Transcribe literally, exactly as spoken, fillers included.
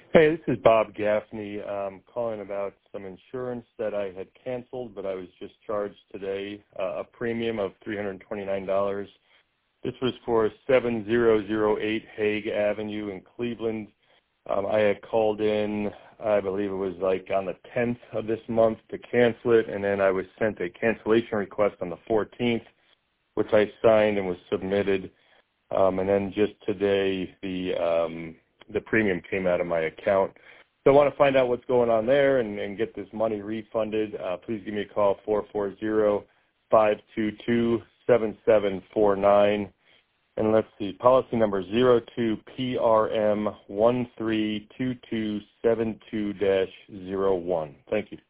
Hey, this is Bob Gaffney. Um, calling about some insurance that I had canceled, but I was just charged today uh, a premium of three hundred twenty-nine dollars. This was for seven thousand eight Hague Avenue in Cleveland. Um, I had called in, I believe it was like on the tenth of this month to cancel it, and then I was sent a cancellation request on the fourteenth, which I signed and was submitted. Um, and then just today, the um, the premium came out of my account. So I want to find out what's going on there and, and get this money refunded. Uh, please give me a call, four four zero, five two two, seven seven four nine. And let's see, policy number zero two P R M one three two two seven two dash zero one. Thank you.